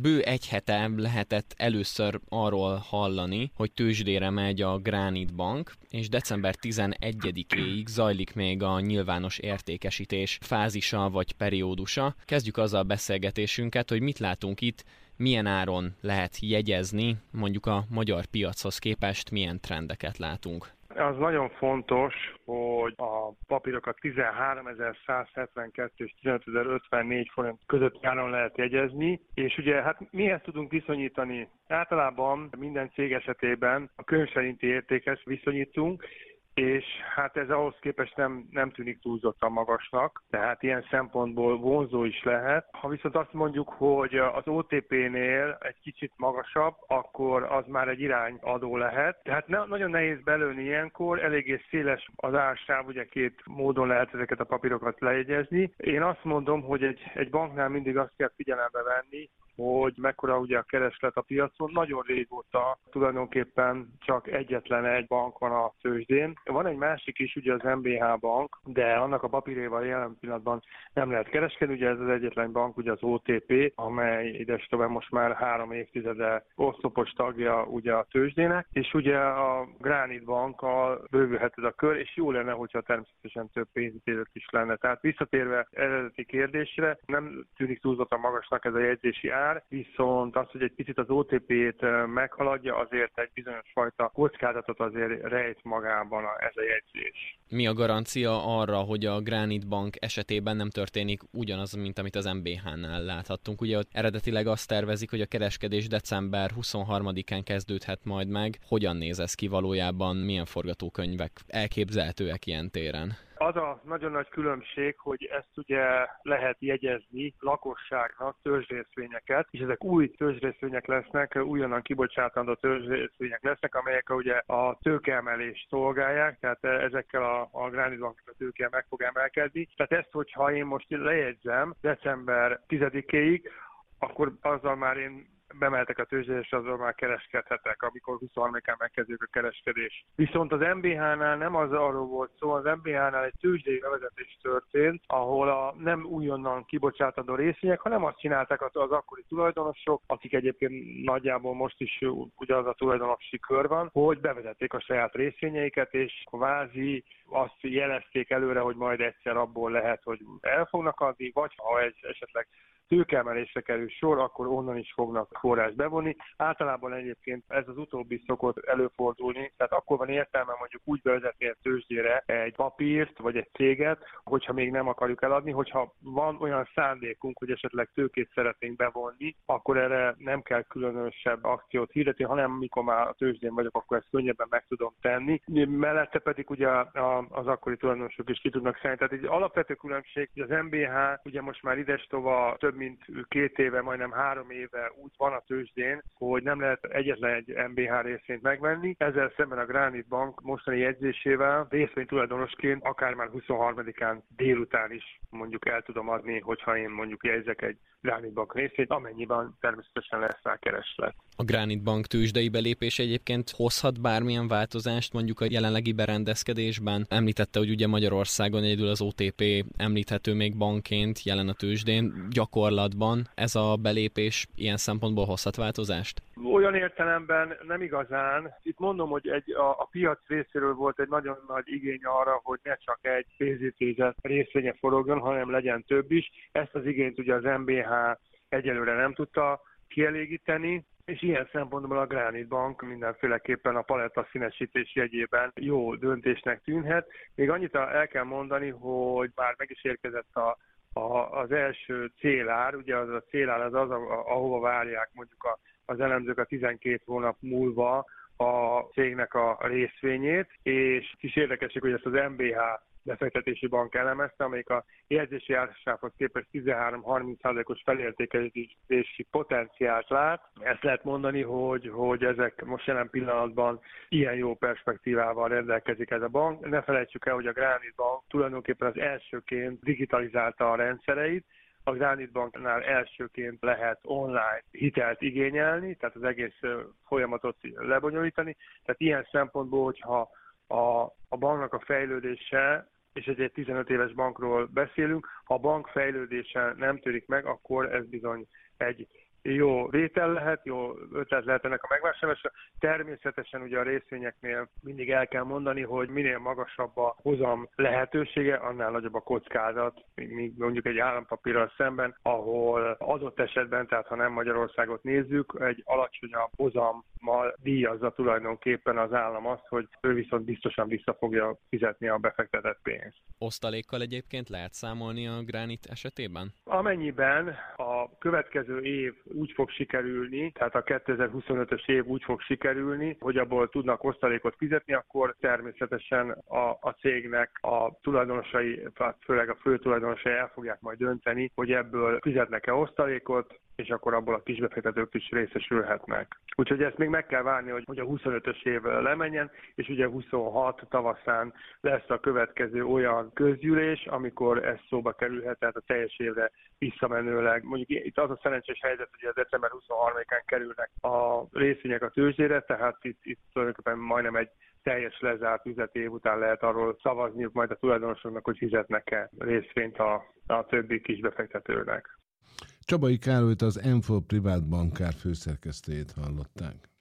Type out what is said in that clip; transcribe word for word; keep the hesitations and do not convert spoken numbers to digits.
bő egy hete lehetett először arról hallani, hogy tőzsdére megy a Granite Bank, és december tizenegyedikéig zajlik még a nyilvános értékesítés fázisa vagy periódusa. Kezdjük azzal a beszélgetésünket, hogy mit látunk itt, milyen áron lehet jegyezni, mondjuk a magyar piachoz képest milyen trendeket látunk. Az nagyon fontos, hogy a papírokat tizenháromezer-százhetvenkettő és tizenötezer-ötvennégy forint között áron lehet jegyezni, és ugye hát mihez tudunk viszonyítani? Általában minden cég esetében a könyv szerinti értékhez viszonyítunk, és hát ez ahhoz képest nem, nem tűnik túlzottan magasnak, tehát ilyen szempontból vonzó is lehet. Ha viszont azt mondjuk, hogy az o té pé-nél egy kicsit magasabb, akkor az már egy irányadó lehet. Tehát ne, nagyon nehéz belőni ilyenkor, eléggé széles az ársáv, ugye két módon lehet ezeket a papírokat lejegyezni. Én azt mondom, hogy egy, egy banknál mindig azt kell figyelembe venni, hogy mekkora ugye a kereslet a piacon. Nagyon régóta tulajdonképpen csak egyetlen egy bank van a tőzsdén. Van egy másik is, ugye az em bé há bank, de annak a papírjával jelen pillanatban nem lehet kereskedni. Ugye ez az egyetlen bank, ugye az o té pé, amely ides tovább most már három évtizede oszlopos tagja ugye a tőzsdének, és ugye a Granite Bankkal bővülhet ez a kör, és jó lenne, hogyha természetesen több pénzintézet is lenne. Tehát visszatérve eredeti kérdésre, nem tűnik túlzottan magasnak ez a jegyzési ár, viszont az, hogy egy picit az o té pét meghaladja, azért egy bizonyos fajta kockázatot azért rejt magában ez a jegyzés. Mi a garancia arra, hogy a Granite Bank esetében nem történik ugyanaz, mint amit az em bé há-nál láthattunk? Ugye ott eredetileg azt tervezik, hogy a kereskedés december huszonharmadikán kezdődhet majd meg. Hogyan néz ez ki valójában? Milyen forgatókönyvek elképzelhetőek ilyen téren? Az a nagyon nagy különbség, hogy ezt ugye lehet jegyezni lakosságnak tőzsdészvényeket, és ezek új tőzsdészvények lesznek, újonnan kibocsátandó tőzsdészvények lesznek, amelyek ugye a tőkeemelést szolgálják, tehát ezekkel a, a Granite Bank a tőke meg fog emelkedni. Tehát ezt, hogyha én most lejegyzem december tizedikéig, akkor azzal már én bemeltek a tőzsdére, és azzal már kereskedhetek, amikor huszonharmadikán megkezdődik a kereskedés. Viszont az em bé há-nál nem az arról volt szó, az em bé há-nál egy tőzsdei bevezetés történt, ahol a nem újonnan kibocsátandó részvények, hanem azt csinálták az, az akkori tulajdonosok, akik egyébként nagyjából most is ugyanaz a tulajdonosi kör van, hogy bevezették a saját részvényeiket, és kvázi azt jelezték előre, hogy majd egyszer abból lehet, hogy el fognak adni, vagy ha egy esetleg tőkeemelésre kerül sor, akkor onnan is fognak forrást bevonni. Általában egyébként ez az utóbbi szokott előfordulni, tehát akkor van értelme mondjuk úgy bevezetni a tőzsdére egy papírt, vagy egy céget, hogyha még nem akarjuk eladni, hogyha van olyan szándékunk, hogy esetleg tőkét szeretnénk bevonni, akkor erre nem kell különösebb akciót hirdetni, hanem mikor már a tőzsdén vagyok, akkor ezt könnyebben meg tudom tenni. Mellette pedig ugye az akkori tulajdonosok is ki tudnak szállni. Tehát egy alapvető különbség, hogy az em bé há ugye most már idestova több mint két éve, majdnem három éve úgy van a tőzsdén, hogy nem lehet egyetlen egy em bé há részvényt megvenni. Ezzel szemben a Granite Bank mostani jegyzésével részvény tulajdonosként akár már huszonharmadikán délután is mondjuk el tudom adni, hogyha én mondjuk jegyzek egy Granite Bank részvényt, amennyiben természetesen lesz rá kereslet. A Granite Bank tőzsdei belépés egyébként hozhat bármilyen változást mondjuk a jelenlegi berendezkedésben? Említette, hogy ugye Magyarországon egyedül az o té pé említhető még bankként jelen a tőzsdén. Gyakorlatban ez a belépés ilyen szempontból hozhat változást? Olyan értelemben nem igazán. Itt mondom, hogy egy, a, a piac részéről volt egy nagyon nagy igény arra, hogy ne csak egy pénzintézet részvénye forogjon, hanem legyen több is. Ezt az igényt ugye az em bé há egyelőre nem tudta kielégíteni, és ilyen szempontból a Granite Bank mindenféleképpen a paletta színesítés jegyében jó döntésnek tűnhet. Még annyit el kell mondani, hogy már meg is érkezett a A, az első célár, ugye az a célár az az, ahova várják mondjuk a, az elemzők a tizenkét hónap múlva a cégnek a részvényét, és kis érdekesség, hogy ezt az em bé há befektetési bank elemezte, amelyik a jegyzési ársához képest tizenhárom-harminc százalékos felértékelődési potenciált lát. Ezt lehet mondani, hogy, hogy ezek most jelen pillanatban ilyen jó perspektívával rendelkezik ez a bank. Ne felejtsük el, hogy a Granite Bank tulajdonképpen az elsőként digitalizálta a rendszereit. A Granite Banknál elsőként lehet online hitelt igényelni, tehát az egész folyamatot lebonyolítani. Tehát ilyen szempontból, hogyha a, a banknak a fejlődése, és egy tizenöt éves bankról beszélünk, ha a bank fejlődése nem törik meg, akkor ez bizony egy jó vétel lehet, jó ötlet lehet ennek a megvásárlása. Természetesen ugye a részvényeknél mindig el kell mondani, hogy minél magasabb a hozam lehetősége, annál nagyobb a kockázat, míg mondjuk egy állampapírral szemben, ahol adott esetben, tehát ha nem Magyarországot nézzük, egy alacsonyabb hozammal díjazza tulajdonképpen az állam azt, hogy ő viszont biztosan vissza fogja fizetni a befektetett pénzt. Osztalékkal egyébként lehet számolni a Granite esetében? Amennyiben a következő év úgy fog sikerülni, tehát a kétezer-huszonötös év úgy fog sikerülni, hogy abból tudnak osztalékot fizetni, akkor természetesen a, a cégnek a tulajdonosai, főleg a fő tulajdonosai el fogják majd dönteni, hogy ebből fizetnek-e osztalékot, és akkor abból a kisbefektetők is részesülhetnek. Úgyhogy ezt még meg kell várni, hogy, hogy a huszonötös év lemenjen, és ugye huszonhat tavaszán lesz a következő olyan közgyűlés, amikor ez szóba kerülhet, tehát a teljes évre visszamenőleg. Mondjuk itt az a szerencsés helyzet, hogy a december huszonharmadikán kerülnek a részvények a tőzsdére, tehát itt, itt tulajdonképpen majdnem egy teljes lezárt üzleti év után lehet arról szavazniuk majd a tulajdonosoknak, hogy fizetnek-e részvényt a, a többi kisbefektetőnek. Csabai Károlyt, az M four Privát Bankár főszerkesztőjét hallották.